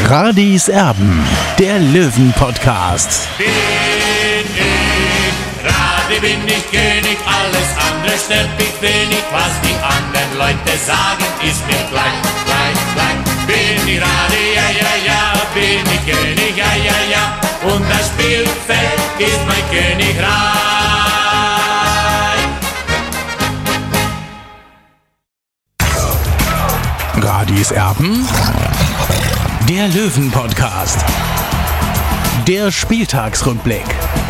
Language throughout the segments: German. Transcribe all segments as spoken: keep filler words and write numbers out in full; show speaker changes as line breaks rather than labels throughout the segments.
Radis Erben, der Löwen-Podcast.
Bin ich Radi, bin ich König, alles andere stört mich wenig. Was die anderen Leute sagen, ist mir gleich, gleich, gleich. Bin ich Radi, ja, ja, ja, bin ich König, ja, ja, ja. Und das Spielfeld ist mein Königreich.
Radis Erben, der Löwen-Podcast. Der Spieltagsrückblick.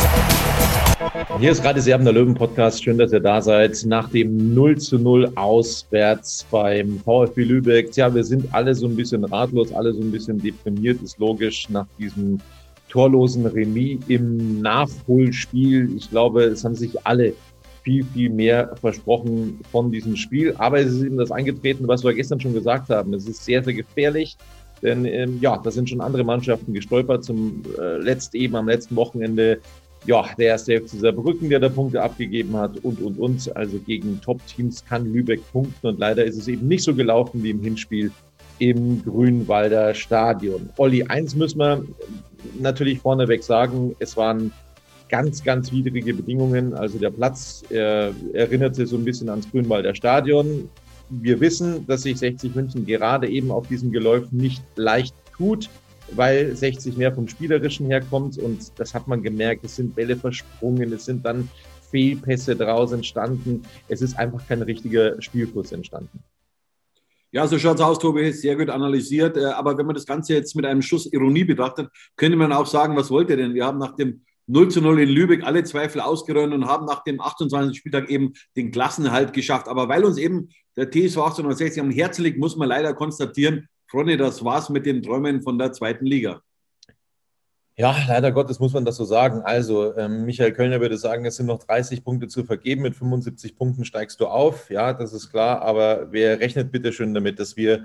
Hier ist Radis Erben, der Löwen-Podcast. Schön, dass ihr da seid. Nach dem null zu null auswärts beim VfB Lübeck. Tja, wir sind alle so ein bisschen ratlos, alle so ein bisschen deprimiert, ist logisch, nach diesem torlosen Remis im Nachholspiel. Ich glaube, es haben sich alle viel, viel mehr versprochen von diesem Spiel. Aber es ist eben das eingetreten, was wir gestern schon gesagt haben. Es ist sehr, sehr gefährlich. Denn ähm, ja, da sind schon andere Mannschaften gestolpert. Zum äh, letzt eben am letzten Wochenende, ja, der erste F C Saarbrücken, der da Punkte abgegeben hat und, und, und. Also gegen Top-Teams kann Lübeck punkten. Und leider ist es eben nicht so gelaufen wie im Hinspiel im Grünwalder Stadion. Olli, eins müssen wir natürlich vorneweg sagen. Es waren ganz, ganz widrige Bedingungen. Also der Platz äh, erinnerte so ein bisschen ans Grünwalder Stadion. Wir wissen, dass sich sechzig München gerade eben auf diesem Geläuf nicht leicht tut, weil sechzig mehr vom Spielerischen herkommt. Und das hat man gemerkt. Es sind Bälle versprungen, es sind dann Fehlpässe draus entstanden. Es ist einfach kein richtiger Spielfluss entstanden.
Ja, so schaut es aus, Tobi, sehr gut analysiert. Aber wenn man das Ganze jetzt mit einem Schuss Ironie betrachtet, könnte man auch sagen, was wollt ihr denn? Wir haben nach dem null zu null in Lübeck alle Zweifel ausgeräumt und haben nach dem achtundzwanzigsten Spieltag eben den Klassenerhalt geschafft. Aber weil uns eben der T S V achtzehnhundertsechzig am Herzen liegt, muss man leider konstatieren, Freunde, das war's mit den Träumen von der zweiten Liga.
Ja, leider Gottes muss man das so sagen. Also ähm, Michael Kölner würde sagen, es sind noch dreißig Punkte zu vergeben. Mit fünfundsiebzig Punkten steigst du auf. Ja, das ist klar. Aber wer rechnet bitte schön damit, dass wir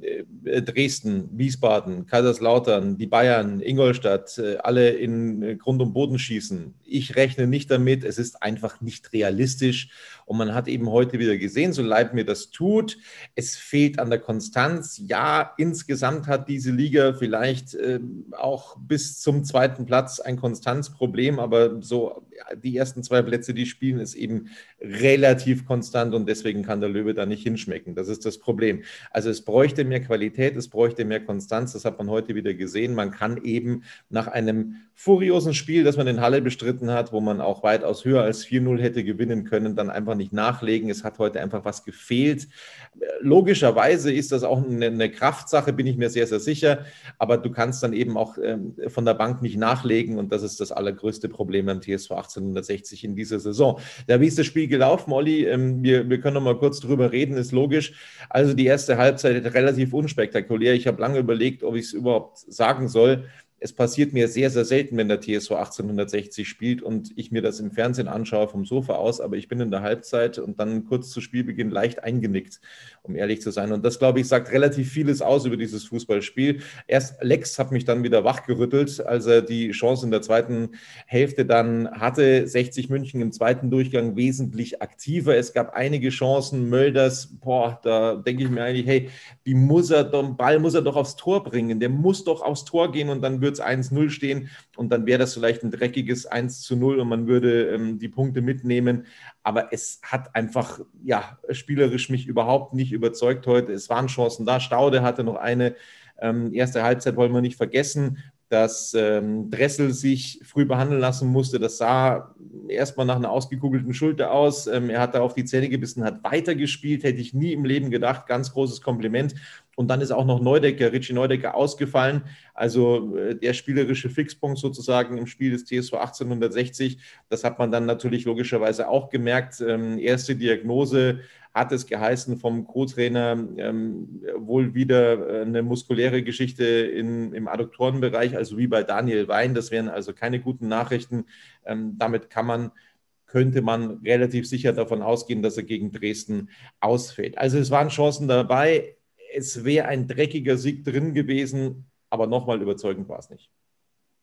äh, Dresden, Wiesbaden, Kaiserslautern, die Bayern, Ingolstadt, äh, alle in äh, Grund und Boden schießen? Ich rechne nicht damit. Es ist einfach nicht realistisch. Und man hat eben heute wieder gesehen, so leid mir das tut, es fehlt an der Konstanz. Ja, insgesamt hat diese Liga vielleicht äh, auch bis zum zweiten Platz ein Konstanzproblem, aber so die ersten zwei Plätze, die spielen, ist eben relativ konstant und deswegen kann der Löwe da nicht hinschmecken. Das ist das Problem. Also es bräuchte mehr Qualität, es bräuchte mehr Konstanz, das hat man heute wieder gesehen. Man kann eben nach einem furiosen Spiel, das man in Halle bestritten hat, wo man auch weitaus höher als vier null hätte gewinnen können, dann einfach nicht nachlegen. Es hat heute einfach was gefehlt. Logischerweise ist das auch eine, eine Kraftsache, bin ich mir sehr, sehr sicher, aber du kannst dann eben auch ähm, von der Bank nicht nachlegen und das ist das allergrößte Problem beim T S V achtzehnhundertsechzig in dieser Saison. Da, wie ist das Spiel gelaufen, Olli? Ähm, wir, wir können noch mal kurz drüber reden, ist logisch. Also die erste Halbzeit relativ unspektakulär. Ich habe lange überlegt, ob ich es überhaupt sagen soll. Es passiert mir sehr, sehr selten, wenn der T S V achtzehnhundertsechzig spielt und ich mir das im Fernsehen anschaue vom Sofa aus, aber ich bin in der Halbzeit und dann kurz zu Spielbeginn leicht eingenickt, um ehrlich zu sein. Und das, glaube ich, sagt relativ vieles aus über dieses Fußballspiel. Erst Lex hat mich dann wieder wachgerüttelt, als er die Chance in der zweiten Hälfte dann hatte. sechzig München im zweiten Durchgang wesentlich aktiver. Es gab einige Chancen. Mölders, boah, da denke ich mir eigentlich, hey, die muss er, den Ball muss er doch aufs Tor bringen. Der muss doch aufs Tor gehen und dann wird es eins null stehen und dann wäre das vielleicht ein dreckiges eins zu null und man würde ähm, die Punkte mitnehmen. Aber es hat einfach, ja, spielerisch mich überhaupt nicht überzeugt heute. Es waren Chancen da. Staude hatte noch eine. Ähm, erste Halbzeit wollen wir nicht vergessen, dass ähm, Dressel sich früh behandeln lassen musste. Das sah erstmal nach einer ausgekugelten Schulter aus. Ähm, er hat da auf die Zähne gebissen, hat weitergespielt, hätte ich nie im Leben gedacht. Ganz großes Kompliment. Und dann ist auch noch Neudecker, Richie Neudecker ausgefallen. Also äh, der spielerische Fixpunkt sozusagen im Spiel des T S V achtzehnhundertsechzig. Das hat man dann natürlich logischerweise auch gemerkt. Ähm, erste Diagnose hat es geheißen vom Co-Trainer, ähm, wohl wieder eine muskuläre Geschichte in, im Adduktorenbereich, also wie bei Daniel Wein. Das wären also keine guten Nachrichten. Ähm, damit kann man, könnte man relativ sicher davon ausgehen, dass er gegen Dresden ausfällt. Also es waren Chancen dabei. Es wäre ein dreckiger Sieg drin gewesen, aber nochmal überzeugend war es nicht.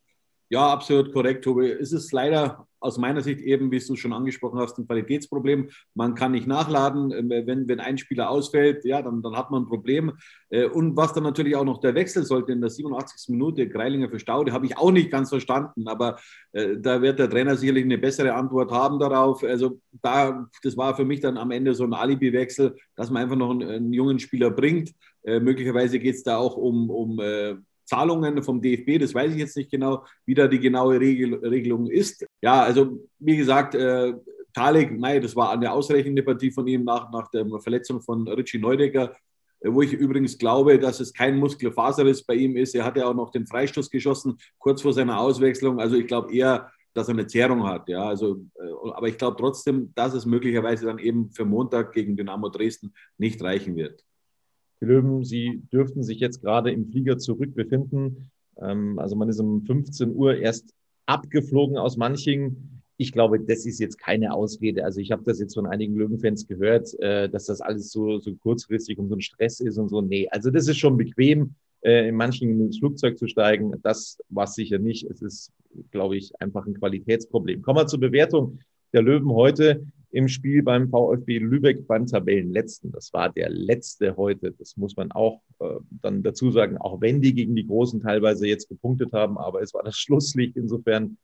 Ja, absolut korrekt, Tobi. Es ist leider aus meiner Sicht eben, wie du schon angesprochen hast, ein Qualitätsproblem. Man kann nicht nachladen. Wenn, wenn ein Spieler ausfällt, ja, dann, dann hat man ein Problem. Und was dann natürlich auch noch der Wechsel sollte in der siebenundachtzigsten Minute, Greilinger für Staude, habe ich auch nicht ganz verstanden. Aber äh, da wird der Trainer sicherlich eine bessere Antwort haben darauf. Also da, das war für mich dann am Ende so ein Alibi-Wechsel, dass man einfach noch einen, einen jungen Spieler bringt. Äh, möglicherweise geht es da auch um, um äh, Zahlungen vom D F B, das weiß ich jetzt nicht genau, wie da die genaue Regel, Regelung ist. Ja, also wie gesagt, äh, Thalek, mei, das war eine ausreichende Partie von ihm nach, nach der Verletzung von Richie Neudecker, äh, wo ich übrigens glaube, dass es kein Muskelfaserriss bei ihm ist. Er hat ja auch noch den Freistoß geschossen, kurz vor seiner Auswechslung. Also ich glaube eher, dass er eine Zerrung hat. Ja, also, äh, aber ich glaube trotzdem, dass es möglicherweise dann eben für Montag gegen Dynamo Dresden nicht reichen wird.
Die Löwen, sie dürften sich jetzt gerade im Flieger zurückbefinden. Ähm, also man ist um fünfzehn Uhr erst abgeflogen aus Manching. Ich glaube, das ist jetzt keine Ausrede. Also ich habe das jetzt von einigen Löwenfans gehört, äh, dass das alles so, so kurzfristig und so ein Stress ist und so. Nee, also das ist schon bequem, äh, in Manching ins Flugzeug zu steigen. Das war es sicher nicht. Es ist, glaube ich, einfach ein Qualitätsproblem. Kommen wir zur Bewertung der Löwen heute im Spiel beim VfB Lübeck beim Tabellenletzten. Das war der letzte heute. Das muss man auch äh, dann dazu sagen, auch wenn die gegen die Großen teilweise jetzt gepunktet haben, aber es war das Schlusslicht. Insofern,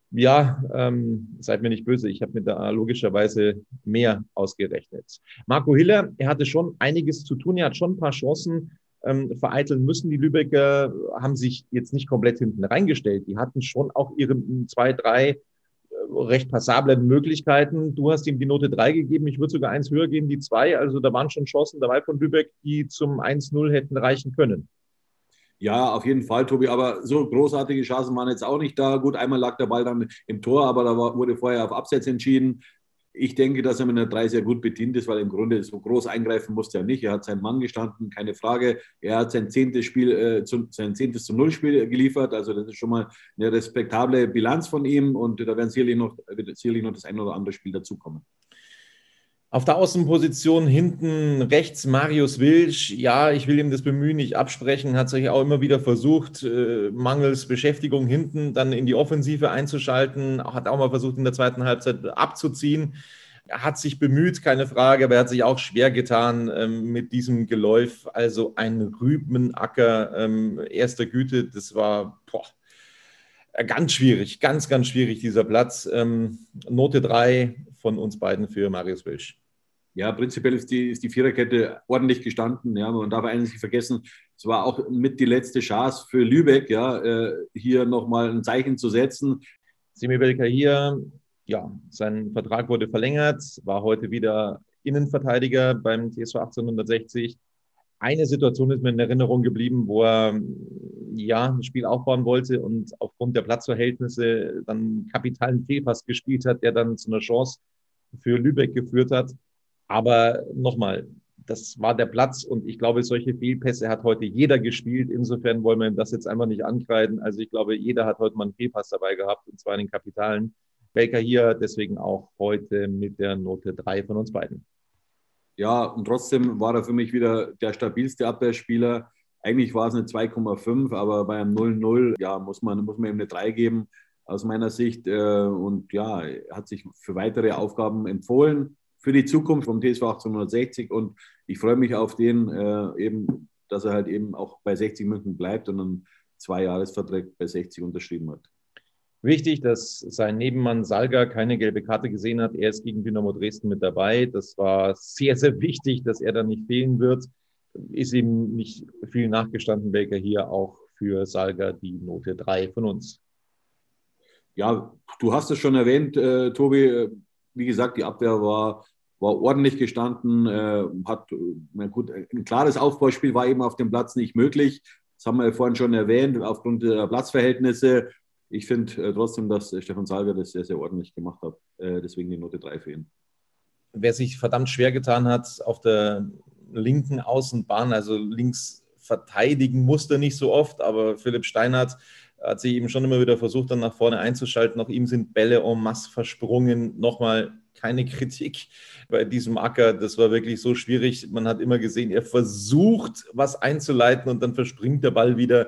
ja, ähm, seid mir nicht böse, ich habe mir da logischerweise mehr ausgerechnet. Marco Hiller, er hatte schon einiges zu tun, er hat schon ein paar Chancen ähm, vereiteln müssen. Die Lübecker haben sich jetzt nicht komplett hinten reingestellt. Die hatten schon auch ihre zwei, drei recht passablen Möglichkeiten. Du hast ihm die Note drei gegeben. Ich würde sogar eins höher gehen, die zwei. Also da waren schon Chancen dabei von Lübeck, die zum eins null hätten reichen können.
Ja, auf jeden Fall, Tobi. Aber so großartige Chancen waren jetzt auch nicht da. Gut, einmal lag der Ball dann im Tor, aber da wurde vorher auf Abseits entschieden. Ich denke, dass er mit einer drei sehr gut bedient ist, weil im Grunde so groß eingreifen musste er nicht. Er hat seinen Mann gestanden, keine Frage. Er hat sein zehntes Spiel, äh, zu, sein zehntes zu Null Spiel geliefert. Also das ist schon mal eine respektable Bilanz von ihm und da werden sicherlich noch, wird sicherlich noch das ein oder andere Spiel dazukommen.
Auf der Außenposition hinten rechts Marius Wilsch. Ja, ich will ihm das Bemühen nicht absprechen, hat sich auch immer wieder versucht, äh, mangels Beschäftigung hinten dann in die Offensive einzuschalten, hat auch mal versucht, in der zweiten Halbzeit abzuziehen. Er hat sich bemüht, keine Frage, aber er hat sich auch schwer getan ähm, mit diesem Geläuf. Also ein Rübenacker ähm, erster Güte, das war boah, ganz schwierig, ganz, ganz schwierig, dieser Platz. Ähm, Note drei von uns beiden für Marius Wilsch.
Ja, prinzipiell ist die, ist die Viererkette ordentlich gestanden. Ja, man darf eigentlich nicht vergessen, es war auch mit die letzte Chance für Lübeck, ja, äh, hier nochmal ein Zeichen zu setzen.
Semi Belkacem, ja, sein Vertrag wurde verlängert, war heute wieder Innenverteidiger beim T S V achtzehnhundertsechzig. Eine Situation ist mir in Erinnerung geblieben, wo er ja ein Spiel aufbauen wollte und aufgrund der Platzverhältnisse dann kapitalen Fehlpass gespielt hat, der dann zu einer Chance für Lübeck geführt hat. Aber nochmal, das war der Platz und ich glaube, solche Fehlpässe hat heute jeder gespielt. Insofern wollen wir ihm das jetzt einfach nicht ankreiden. Also ich glaube, jeder hat heute mal einen Fehlpass dabei gehabt und zwar in den Kapitalen. Belkacem hier deswegen auch heute mit der Note drei von uns beiden.
Ja, und trotzdem war er für mich wieder der stabilste Abwehrspieler. Eigentlich war es eine zwei Komma fünf, aber bei einem null null ja, muss man, muss man ihm eine drei geben, aus meiner Sicht. Und ja, er hat sich für weitere Aufgaben empfohlen, für die Zukunft vom T S V achtzehnhundertsechzig. Und ich freue mich auf den, eben, dass er halt eben auch bei sechzig München bleibt und einen Zwei-Jahres-Vertrag bei sechzig unterschrieben hat.
Wichtig, dass sein Nebenmann Salga keine gelbe Karte gesehen hat. Er ist gegen Dynamo Dresden mit dabei. Das war sehr, sehr wichtig, dass er dann nicht fehlen wird. Ist ihm nicht viel nachgestanden, welcher hier auch für Salga die Note drei von uns.
Ja, du hast es schon erwähnt, äh, Tobi. Wie gesagt, die Abwehr war, war ordentlich gestanden. Äh, hat, na gut, ein klares Aufbauspiel war eben auf dem Platz nicht möglich. Das haben wir ja vorhin schon erwähnt, aufgrund der Platzverhältnisse. Ich finde äh, trotzdem, dass äh, Stefan Salga das sehr, sehr ordentlich gemacht hat. Äh, deswegen die Note drei für ihn.
Wer sich verdammt schwer getan hat auf der linken Außenbahn, also links verteidigen musste nicht so oft, aber Philipp Steinhardt hat sich eben schon immer wieder versucht, dann nach vorne einzuschalten. Auch ihm sind Bälle en masse versprungen. Nochmal keine Kritik bei diesem Acker. Das war wirklich so schwierig. Man hat immer gesehen, er versucht, was einzuleiten und dann verspringt der Ball wieder.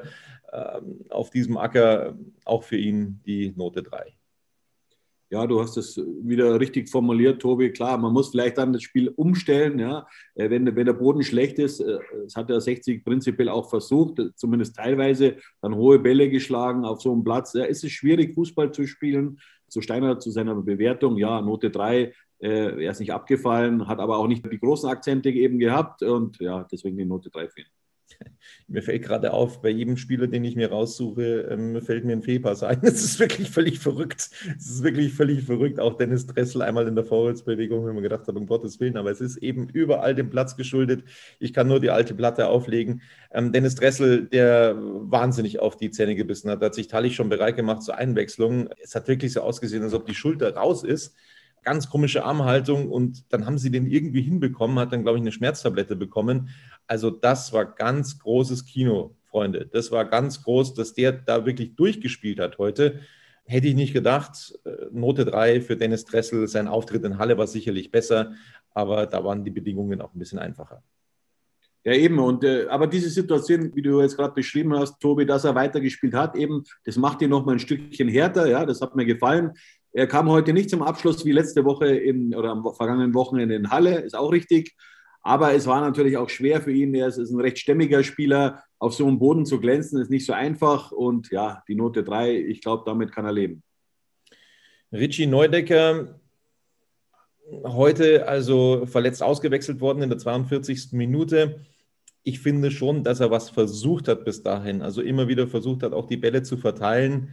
ähm, auf diesem Acker auch für ihn die Note drei.
Ja, du hast es wieder richtig formuliert, Tobi. Klar, man muss vielleicht dann das Spiel umstellen. Ja. Wenn, wenn der Boden schlecht ist, das hat der sechzig prinzipiell auch versucht, zumindest teilweise, dann hohe Bälle geschlagen auf so einem Platz. Ja, ist es schwierig, Fußball zu spielen. Zu Steiner, zu seiner Bewertung, ja, Note drei, äh, er ist nicht abgefallen, hat aber auch nicht die großen Akzente eben gehabt und ja, deswegen die Note drei für ihn.
Mir fällt gerade auf, bei jedem Spieler, den ich mir raussuche, ähm, fällt mir ein Fehlpass ein. Es ist wirklich völlig verrückt. Es ist wirklich völlig verrückt. Auch Dennis Dressel einmal in der Vorwärtsbewegung, wenn man gedacht hat, um Gottes Willen, aber es ist eben überall dem Platz geschuldet. Ich kann nur die alte Platte auflegen. Ähm, Dennis Dressel, der wahnsinnig auf die Zähne gebissen hat, hat sich Tallich schon bereit gemacht zur Einwechslung. Es hat wirklich so ausgesehen, als ob die Schulter raus ist. Ganz komische Armhaltung und dann haben sie den irgendwie hinbekommen, hat dann, glaube ich, eine Schmerztablette bekommen. Also das war ganz großes Kino, Freunde. Das war ganz groß, dass der da wirklich durchgespielt hat heute. Hätte ich nicht gedacht. Note drei für Dennis Dressel. Sein Auftritt in Halle war sicherlich besser, aber da waren die Bedingungen auch ein bisschen einfacher.
Ja, eben. Und, äh, aber diese Situation, wie du jetzt gerade beschrieben hast, Tobi, dass er weitergespielt hat, eben, das macht ihn noch mal ein Stückchen härter. Ja, das hat mir gefallen. Er kam heute nicht zum Abschluss wie letzte Woche in, oder am vergangenen Wochenende in Halle, ist auch richtig. Aber es war natürlich auch schwer für ihn. Er ist, ist ein recht stämmiger Spieler. Auf so einem Boden zu glänzen, ist nicht so einfach. Und ja, die Note drei, ich glaube, damit kann er leben.
Richie Neudecker, heute also verletzt ausgewechselt worden in der zweiundvierzigsten Minute. Ich finde schon, dass er was versucht hat bis dahin. Also immer wieder versucht hat, auch die Bälle zu verteilen.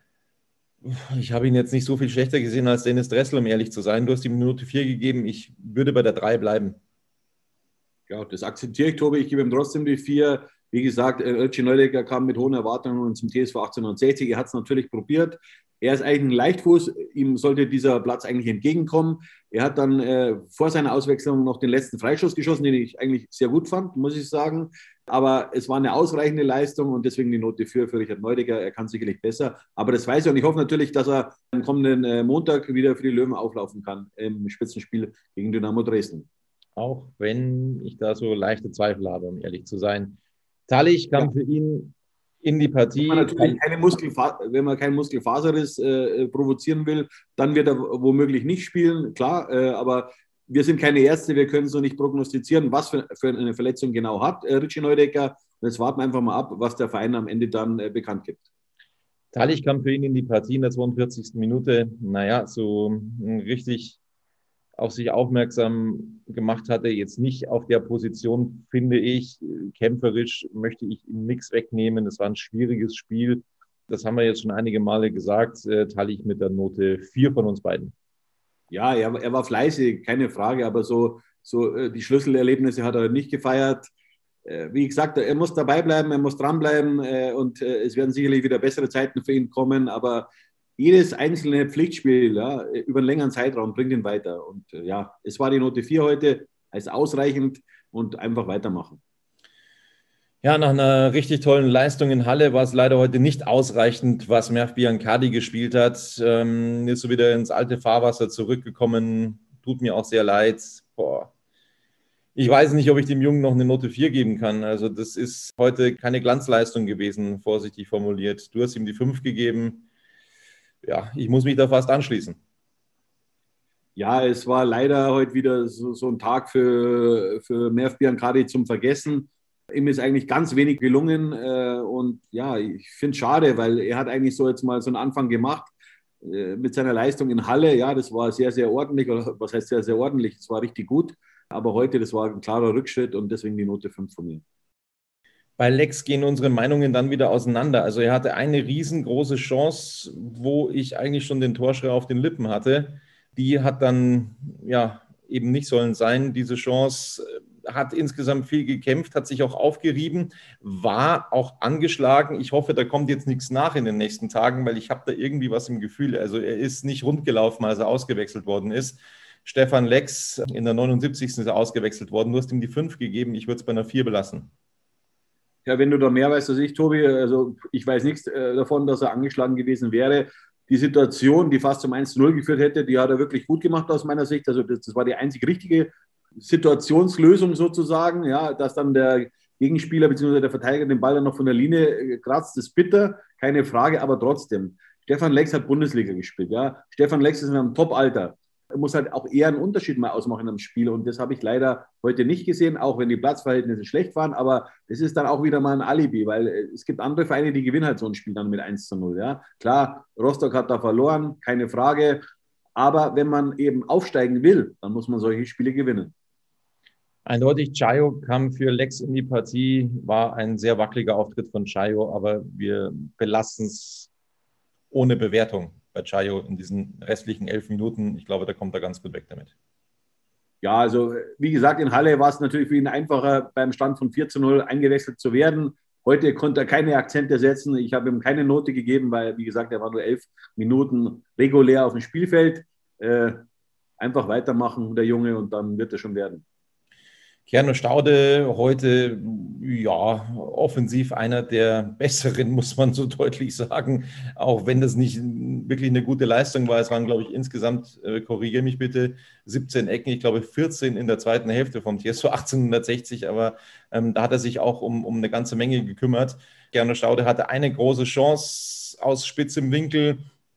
Ich habe ihn jetzt nicht so viel schlechter gesehen als Dennis Dressel, um ehrlich zu sein. Du hast die Minute vier gegeben. Ich würde bei der drei bleiben.
Ja, das akzeptiere ich, Tobi. Ich gebe ihm trotzdem die vier. Wie gesagt, Richie Neudecker kam mit hohen Erwartungen zum T S V achtzehnhundertsechzig. Er hat es natürlich probiert. Er ist eigentlich ein Leichtfuß. Ihm sollte dieser Platz eigentlich entgegenkommen. Er hat dann äh, vor seiner Auswechslung noch den letzten Freischuss geschossen, den ich eigentlich sehr gut fand, muss ich sagen. Aber es war eine ausreichende Leistung und deswegen die Note vier für Richard Neudecker. Er kann sicherlich besser. Aber das weiß er und ich hoffe natürlich, dass er am kommenden äh, Montag wieder für die Löwen auflaufen kann im Spitzenspiel gegen Dynamo Dresden.
Auch wenn ich da so leichte Zweifel habe, um ehrlich zu sein. Tallich kam ja für ihn in die Partie.
Wenn man natürlich keine Muskelfa- wenn man keinen Muskelfaserriss äh, provozieren will, dann wird er womöglich nicht spielen, klar. Äh, aber wir sind keine Ärzte, wir können so nicht prognostizieren, was für, für eine Verletzung genau hat äh, Richie Neudecker. Und jetzt warten wir einfach mal ab, was der Verein am Ende dann äh, bekannt gibt.
Tallich kam für ihn in die Partie in der zweiundvierzigsten Minute. Naja, so richtig auf sich aufmerksam gemacht hatte, jetzt nicht auf der Position, finde ich. Kämpferisch möchte ich ihm nichts wegnehmen. Es war ein schwieriges Spiel. Das haben wir jetzt schon einige Male gesagt. Äh, Tallich mit der Note vier von uns beiden.
Ja, er, er war fleißig, keine Frage, aber so, so äh, die Schlüsselerlebnisse hat er nicht gefeiert. Äh, wie gesagt, er muss dabei bleiben, er muss dranbleiben äh, und äh, es werden sicherlich wieder bessere Zeiten für ihn kommen, aber jedes einzelne Pflichtspiel ja, über einen längeren Zeitraum bringt ihn weiter. Und äh, ja, es war die Note vier heute, als ausreichend und einfach weitermachen.
Ja, nach einer richtig tollen Leistung in Halle war es leider heute nicht ausreichend, was Merv Biancardi gespielt hat. Ähm, ist so wieder ins alte Fahrwasser zurückgekommen. Tut mir auch sehr leid. Boah. Ich weiß nicht, ob ich dem Jungen noch eine Note vier geben kann. Also das ist heute keine Glanzleistung gewesen, vorsichtig formuliert. Du hast ihm die fünf gegeben. Ja, ich muss mich da fast anschließen.
Ja, es war leider heute wieder so, so ein Tag für, für Merv Biancardi zum Vergessen. Ihm ist eigentlich ganz wenig gelungen äh, und ja, ich finde es schade, weil er hat eigentlich so jetzt mal so einen Anfang gemacht äh, mit seiner Leistung in Halle. Ja, das war sehr, sehr ordentlich, oder was heißt sehr, sehr ordentlich, es war richtig gut. Aber heute, das war ein klarer Rückschritt und deswegen die Note fünf von mir.
Bei Lex gehen unsere Meinungen dann wieder auseinander. Also er hatte eine riesengroße Chance, wo ich eigentlich schon den Torschrei auf den Lippen hatte. Die hat dann ja eben nicht sollen sein. Diese Chance hat insgesamt viel gekämpft, hat sich auch aufgerieben, war auch angeschlagen. Ich hoffe, da kommt jetzt nichts nach in den nächsten Tagen, weil ich habe da irgendwie was im Gefühl. Also er ist nicht rund gelaufen, als er ausgewechselt worden ist. Stefan Lex in der neunundsiebzigsten ist er ausgewechselt worden. Du hast ihm die fünf gegeben. Ich würde es bei einer vier belassen.
Ja, wenn du da mehr weißt als ich, Tobi, also ich weiß nichts äh, davon, dass er angeschlagen gewesen wäre. Die Situation, die fast zum eins zu null geführt hätte, die hat er wirklich gut gemacht aus meiner Sicht. Also das, das war die einzig richtige Situationslösung sozusagen, ja, dass dann der Gegenspieler bzw. der Verteidiger den Ball dann noch von der Linie kratzt, ist bitter, keine Frage, aber trotzdem. Stefan Lex hat Bundesliga gespielt, ja. Stefan Lex ist in einem Top-Alter. Er muss halt auch eher einen Unterschied mal ausmachen im Spiel und das habe ich leider heute nicht gesehen, auch wenn die Platzverhältnisse schlecht waren, aber das ist dann auch wieder mal ein Alibi, weil es gibt andere Vereine, die gewinnen halt so ein Spiel dann mit eins zu null, ja. Klar, Rostock hat da verloren, keine Frage, aber wenn man eben aufsteigen will, dann muss man solche Spiele gewinnen.
Eindeutig, Chayo kam für Lex in die Partie, war ein sehr wackeliger Auftritt von Chayo, aber wir belassen es ohne Bewertung bei Chayo in diesen restlichen elf Minuten. Ich glaube, da kommt er ganz gut weg damit.
Ja, also wie gesagt, in Halle war es natürlich für ihn einfacher, beim Stand von vier zu null eingewechselt zu werden. Heute konnte er keine Akzente setzen. Ich habe ihm keine Note gegeben, weil, wie gesagt, er war nur elf Minuten regulär auf dem Spielfeld. Äh, einfach weitermachen, der Junge, und dann wird er schon werden.
Keanu Staude heute, ja, offensiv einer der Besseren, muss man so deutlich sagen, auch wenn das nicht wirklich eine gute Leistung war. Es waren, glaube ich, insgesamt, äh, korrigiere mich bitte, siebzehn Ecken, ich glaube vierzehn in der zweiten Hälfte vom T S V achtzehnhundertsechzig, aber ähm, da hat er sich auch um, um eine ganze Menge gekümmert. Keanu Staude hatte eine große Chance aus spitzem Winkel.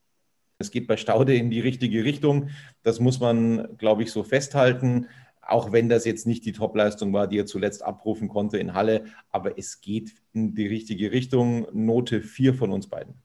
Es geht bei Staude in die richtige Richtung, das muss man, glaube ich, so festhalten. Auch wenn das jetzt nicht die Topleistung war, die er zuletzt abrufen konnte in Halle. Aber es geht in die richtige Richtung. Note vier von uns beiden.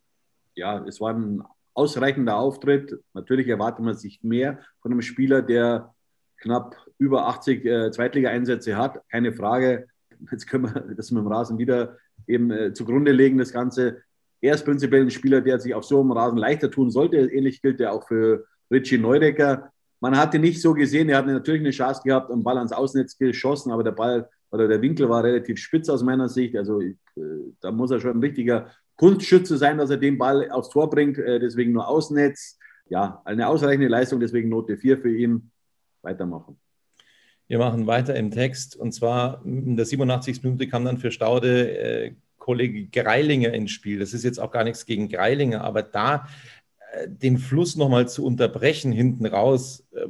Ja, es war ein ausreichender Auftritt. Natürlich erwartet man sich mehr von einem Spieler, der knapp über achtzig äh, Zweitliga-Einsätze hat. Keine Frage. Jetzt können wir das mit dem Rasen wieder eben äh, zugrunde legen, das Ganze. Er ist prinzipiell ein Spieler, der sich auf so einem Rasen leichter tun sollte. Ähnlich gilt ja auch für Richie Neudecker. Man hatte nicht so gesehen, er hatte natürlich eine Chance gehabt, einen Ball ans Außennetz geschossen, aber der Ball oder der Winkel war relativ spitz aus meiner Sicht. Also äh, da muss er schon ein richtiger Kunstschütze sein, dass er den Ball aufs Tor bringt, äh, deswegen nur Außennetz. Ja, eine ausreichende Leistung, deswegen Note vier für ihn. Weitermachen.
Wir machen weiter im Text, und zwar in der siebenundachtzigsten Minute kam dann für Staude äh, Kollege Greilinger ins Spiel. Das ist jetzt auch gar nichts gegen Greilinger, aber da den Fluss nochmal zu unterbrechen hinten raus, äh,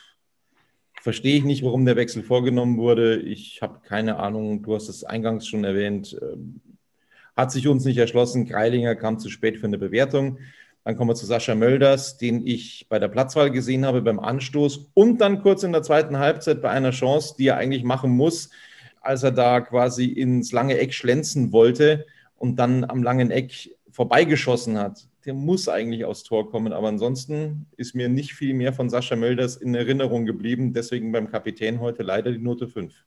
verstehe ich nicht, warum der Wechsel vorgenommen wurde. Ich habe keine Ahnung, du hast es eingangs schon erwähnt, äh, hat sich uns nicht erschlossen. Greilinger kam zu spät für eine Bewertung. Dann kommen wir zu Sascha Mölders, den ich bei der Platzwahl gesehen habe, beim Anstoß und dann kurz in der zweiten Halbzeit bei einer Chance, die er eigentlich machen muss, als er da quasi ins lange Eck schlänzen wollte und dann am langen Eck vorbeigeschossen hat. Der muss eigentlich aufs Tor kommen, aber ansonsten ist mir nicht viel mehr von Sascha Mölders in Erinnerung geblieben, deswegen beim Kapitän heute leider die Note fünf.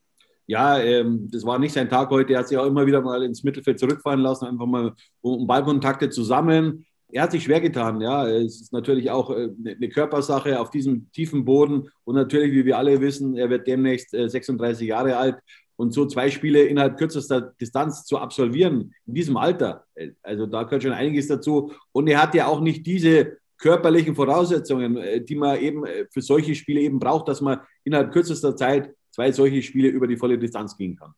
Ja, ähm, das war nicht sein Tag heute, er hat sich auch immer wieder mal ins Mittelfeld zurückfallen lassen, einfach mal um Ballkontakte zu sammeln. Er hat sich schwer getan, ja, es ist natürlich auch äh, eine Körpersache auf diesem tiefen Boden und natürlich, wie wir alle wissen, er wird demnächst äh, sechsunddreißig Jahre alt. Und so zwei Spiele innerhalb kürzester Distanz zu absolvieren, in diesem Alter, also da gehört schon einiges dazu. Und er hat ja auch nicht diese körperlichen Voraussetzungen, die man eben für solche Spiele eben braucht, dass man innerhalb kürzester Zeit zwei solche Spiele über die volle Distanz gehen kann.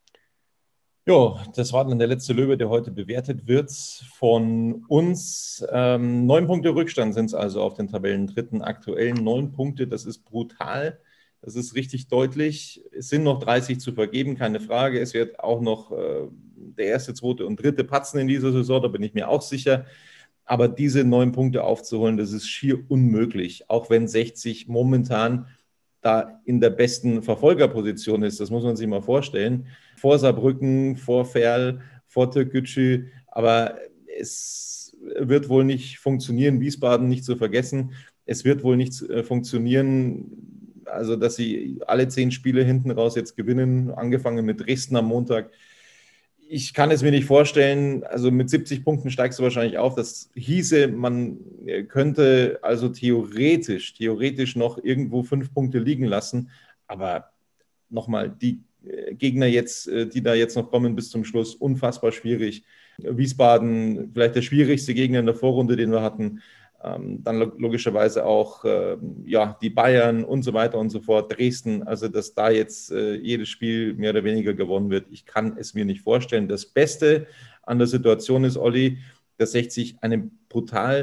Ja, das war dann der letzte Löwe, der heute bewertet wird von uns. Ähm, neun Punkte Rückstand sind es also auf den Tabellendritten aktuell. Neun Punkte, das ist brutal. Das ist richtig deutlich. Es sind noch dreißig zu vergeben, keine Frage. Es wird auch noch äh, der erste, zweite und dritte patzen in dieser Saison, da bin ich mir auch sicher. Aber diese neun Punkte aufzuholen, das ist schier unmöglich. Auch wenn sechzig momentan da in der besten Verfolgerposition ist. Das muss man sich mal vorstellen. Vor Saarbrücken, vor Ferl, vor Türkgücü. Aber es wird wohl nicht funktionieren, Wiesbaden nicht zu vergessen. Es wird wohl nicht äh, funktionieren, also dass sie alle zehn Spiele hinten raus jetzt gewinnen, angefangen mit Dresden am Montag. Ich kann es mir nicht vorstellen, also mit siebzig Punkten steigst du wahrscheinlich auf. Das hieße, man könnte also theoretisch, theoretisch noch irgendwo fünf Punkte liegen lassen. Aber nochmal, die Gegner jetzt, die da jetzt noch kommen bis zum Schluss, unfassbar schwierig. Wiesbaden, vielleicht der schwierigste Gegner in der Vorrunde, den wir hatten. Dann logischerweise auch äh, ja, die Bayern und so weiter und so fort, Dresden, also dass da jetzt äh, jedes Spiel mehr oder weniger gewonnen wird, ich kann es mir nicht vorstellen. Das Beste an der Situation ist, Olli, dass sechzig eine brutal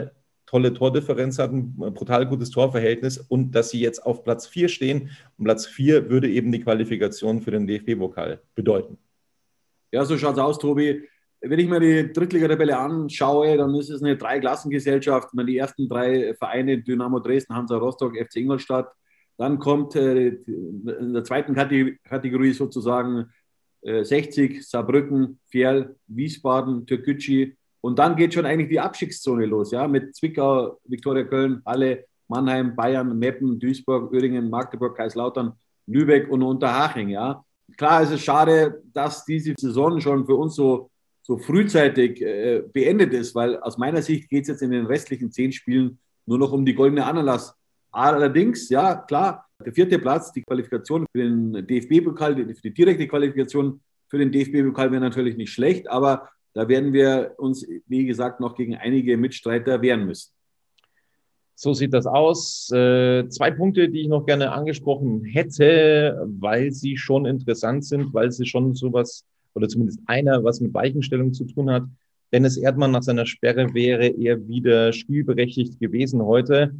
tolle Tordifferenz hatten, ein brutal gutes Torverhältnis und dass sie jetzt auf Platz vier stehen. Und Platz vier würde eben die Qualifikation für den D F B-Pokal bedeuten.
Ja, so schaut es aus, Tobi. Wenn ich mir die Drittliga-Tabelle anschaue, dann ist es eine Dreiklassengesellschaft. Die ersten drei Vereine, Dynamo Dresden, Hansa Rostock, F C Ingolstadt. Dann kommt äh, in der zweiten Kategorie sozusagen äh, sechzig, Saarbrücken, Ferl, Wiesbaden, Türkgücü. Und dann geht schon eigentlich die Abstiegszone los, ja, mit Zwickau, Viktoria Köln, Halle, Mannheim, Bayern, Meppen, Duisburg, Öhringen, Magdeburg, Kaiserslautern, Lübeck und Unterhaching, ja. Klar, es ist schade, dass diese Saison schon für uns so, so frühzeitig äh, beendet ist, weil aus meiner Sicht geht es jetzt in den restlichen zehn Spielen nur noch um die goldene Ananas. Allerdings, ja, klar, der vierte Platz, die Qualifikation für den D F B-Pokal, für die direkte Qualifikation für den D F B-Pokal wäre natürlich nicht schlecht, aber da werden wir uns, wie gesagt, noch gegen einige Mitstreiter wehren müssen.
So sieht das aus. Äh, zwei Punkte, die ich noch gerne angesprochen hätte, weil sie schon interessant sind, weil sie schon sowas, oder zumindest einer, was mit Weichenstellung zu tun hat. Dennis Erdmann nach seiner Sperre wäre er wieder spielberechtigt gewesen heute.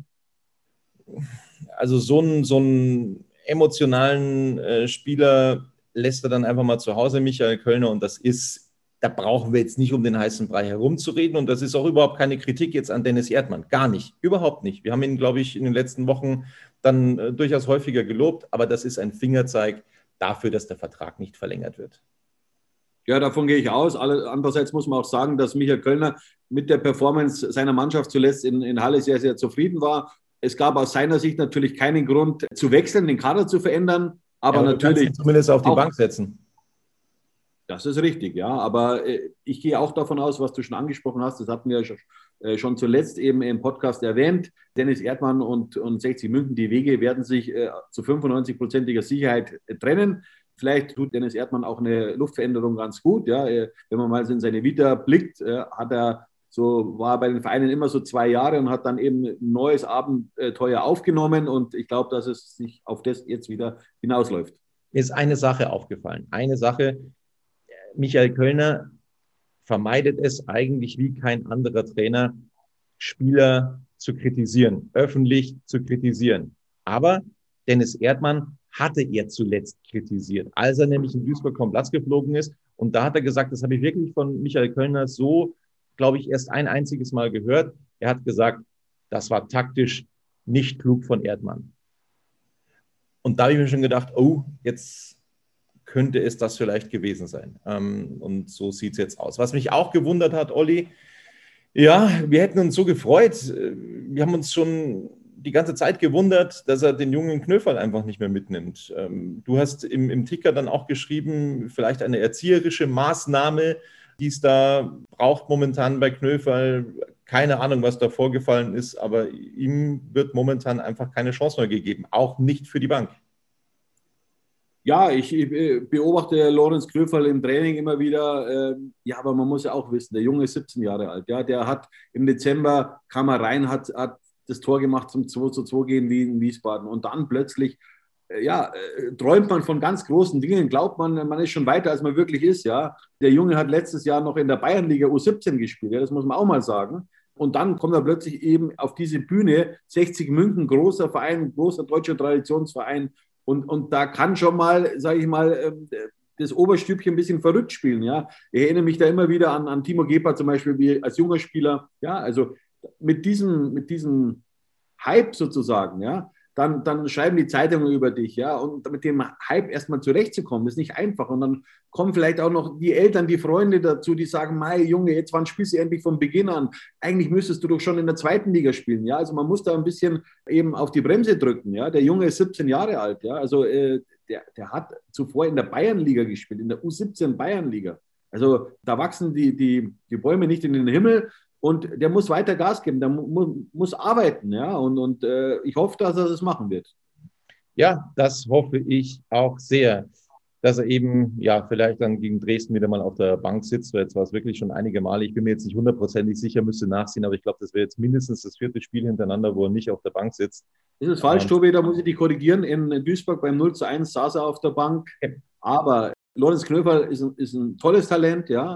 Also so einen, so einen emotionalen äh, Spieler lässt er dann einfach mal zu Hause, Michael Kölner, und das ist, da brauchen wir jetzt nicht um den heißen Brei herumzureden und das ist auch überhaupt keine Kritik jetzt an Dennis Erdmann, gar nicht, überhaupt nicht. Wir haben ihn, glaube ich, in den letzten Wochen dann äh, durchaus häufiger gelobt, aber das ist ein Fingerzeig dafür, dass der Vertrag nicht verlängert wird.
Ja, davon gehe ich aus. Andererseits muss man auch sagen, dass Michael Kölner mit der Performance seiner Mannschaft zuletzt in, in Halle sehr, sehr zufrieden war. Es gab aus seiner Sicht natürlich keinen Grund zu wechseln, den Kader zu verändern, aber, ja, aber natürlich
ihn zumindest auf die
auch,
Bank setzen.
Das ist richtig, ja. Aber äh, ich gehe auch davon aus, was du schon angesprochen hast, das hatten wir schon, äh, schon zuletzt eben im Podcast erwähnt. Dennis Erdmann und, und sechzig München, die Wege werden sich äh, zu fünfundneunzig-prozentiger Sicherheit äh, trennen. Vielleicht tut Dennis Erdmann auch eine Luftveränderung ganz gut. Ja. Äh, wenn man mal in seine Vita blickt, äh, hat er so, war bei den Vereinen immer so zwei Jahre und hat dann eben ein neues Abenteuer aufgenommen. Und ich glaube, dass es sich auf das jetzt wieder hinausläuft.
Mir ist eine Sache aufgefallen. Eine Sache, Michael Kölner vermeidet es eigentlich wie kein anderer Trainer, Spieler zu kritisieren, öffentlich zu kritisieren. Aber Dennis Erdmann hatte er zuletzt kritisiert, als er nämlich in Duisburg vom Platz geflogen ist. Und da hat er gesagt, das habe ich wirklich von Michael Kölner so, glaube ich, erst ein einziges Mal gehört. Er hat gesagt, das war taktisch nicht klug von Erdmann. Und da habe ich mir schon gedacht, oh, jetzt könnte es das vielleicht gewesen sein. Und so sieht es jetzt aus. Was mich auch gewundert hat, Olli, ja, wir hätten uns so gefreut. Wir haben uns schon die ganze Zeit gewundert, dass er den jungen Knöferl einfach nicht mehr mitnimmt. Du hast im, im Ticker dann auch geschrieben, vielleicht eine erzieherische Maßnahme, die es da braucht momentan bei Knöferl. Keine Ahnung, was da vorgefallen ist, aber ihm wird momentan einfach keine Chance mehr gegeben, auch nicht für die Bank.
Ja, ich beobachte Lorenz Knöferl im Training immer wieder. Ja, aber man muss ja auch wissen, der Junge ist siebzehn Jahre alt. Ja, der hat im Dezember, kam er rein, hat, hat das Tor gemacht zum zwei zu zwei gegen Wien, Wiesbaden. Und dann plötzlich, ja, träumt man von ganz großen Dingen, glaubt man, man ist schon weiter, als man wirklich ist. Ja, der Junge hat letztes Jahr noch in der Bayernliga U siebzehn gespielt. Ja, das muss man auch mal sagen. Und dann kommt er plötzlich eben auf diese Bühne, sechzig München, großer Verein, großer deutscher Traditionsverein. Und, und da kann schon mal, sage ich mal, das Oberstübchen ein bisschen verrückt spielen. Ja? Ich erinnere mich da immer wieder an, an Timo Gebhardt zum Beispiel, wie als junger Spieler. Ja? Also mit diesem, mit diesem Hype sozusagen, ja, dann, dann schreiben die Zeitungen über dich. Ja? Und mit dem Hype erstmal zurechtzukommen, ist nicht einfach. Und dann kommen vielleicht auch noch die Eltern, die Freunde dazu, die sagen, Mei, Junge, jetzt wann spielst du endlich von Beginn an? Eigentlich müsstest du doch schon in der zweiten Liga spielen. Ja? Also man muss da ein bisschen eben auf die Bremse drücken. Ja? Der Junge ist siebzehn Jahre alt. Ja? Also äh, der, der hat zuvor in der Bayernliga gespielt, in der U siebzehn Bayernliga. Also da wachsen die, die, die Bäume nicht in den Himmel. Und der muss weiter Gas geben, der mu- muss arbeiten. Ja? Und, und äh, ich hoffe, dass er das machen wird.
Ja, das hoffe ich auch sehr, dass er eben, ja, vielleicht dann gegen Dresden wieder mal auf der Bank sitzt. Jetzt war es wirklich schon einige Male. Ich bin mir jetzt nicht hundertprozentig sicher, müsste nachsehen, aber ich glaube, das wäre jetzt mindestens das vierte Spiel hintereinander, wo er nicht auf der Bank sitzt.
Ist es falsch, ähm, Tobi? Da muss ich dich korrigieren. In Duisburg beim null zu eins saß er auf der Bank. Aber Lorenz Knöferl ist ein, ist ein tolles Talent, ja.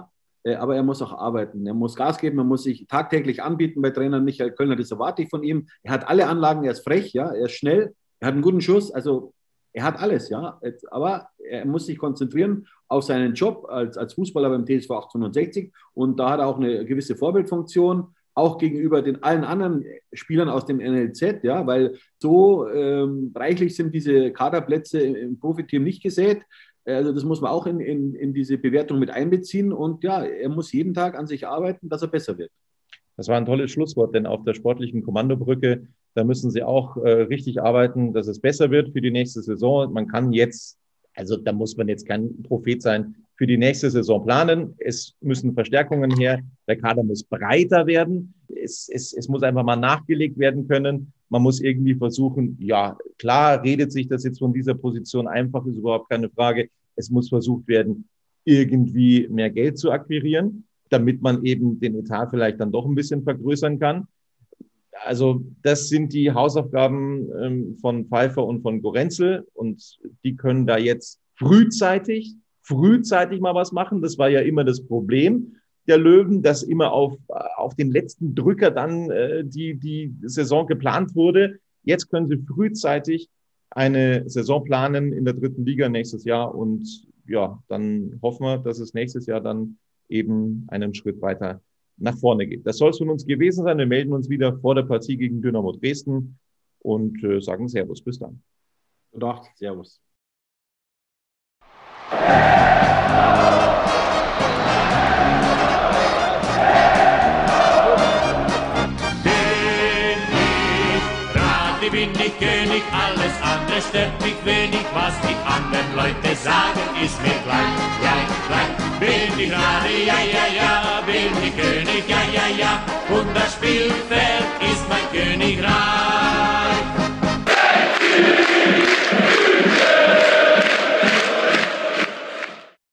aber er muss auch arbeiten. Er muss Gas geben, er muss sich tagtäglich anbieten bei Trainer Michael Kölner. Das erwarte ich von ihm. Er hat alle Anlagen, er ist frech, ja, er ist schnell, er hat einen guten Schuss, also er hat alles, ja. Aber er muss sich konzentrieren auf seinen Job als, als Fußballer beim T S V achtzehnhundertsechzig und da hat er auch eine gewisse Vorbildfunktion, auch gegenüber den allen anderen Spielern aus dem N L Z, ja, weil so ähm, reichlich sind diese Kaderplätze im Profiteam nicht gesät. Also das muss man auch in, in, in diese Bewertung mit einbeziehen. Und ja, er muss jeden Tag an sich arbeiten, dass er besser wird.
Das war ein tolles Schlusswort, denn auf der sportlichen Kommandobrücke, da müssen Sie auch äh, richtig arbeiten, dass es besser wird für die nächste Saison. Man kann jetzt, also da muss man jetzt kein Prophet sein, für die nächste Saison planen. Es müssen Verstärkungen her. Der Kader muss breiter werden. Es, es, es muss einfach mal nachgelegt werden können. Man muss irgendwie versuchen, ja, klar redet sich das jetzt von dieser Position einfach, ist überhaupt keine Frage. Es muss versucht werden, irgendwie mehr Geld zu akquirieren, damit man eben den Etat vielleicht dann doch ein bisschen vergrößern kann. Also das sind die Hausaufgaben ähm, von Pfeiffer und von Gorenzel und die können da jetzt frühzeitig, frühzeitig mal was machen. Das war ja immer das Problem der Löwen, dass immer auf, auf den letzten Drücker dann äh, die, die Saison geplant wurde. Jetzt können sie frühzeitig eine Saison planen in der dritten Liga nächstes Jahr und ja, dann hoffen wir, dass es nächstes Jahr dann eben einen Schritt weiter nach vorne geht. Das soll es von uns gewesen sein. Wir melden uns wieder vor der Partie gegen Dynamo Dresden und äh, sagen Servus. Bis dann.
Gedacht, Servus.
Bin ich König, alles andere stört mich wenig, was die anderen Leute sagen, ist mir gleich, gleich, gleich. Bin ich Rade, ja, ja, ja, bin ich König, ja, ja, ja, und das Spielfeld ist mein Königreich.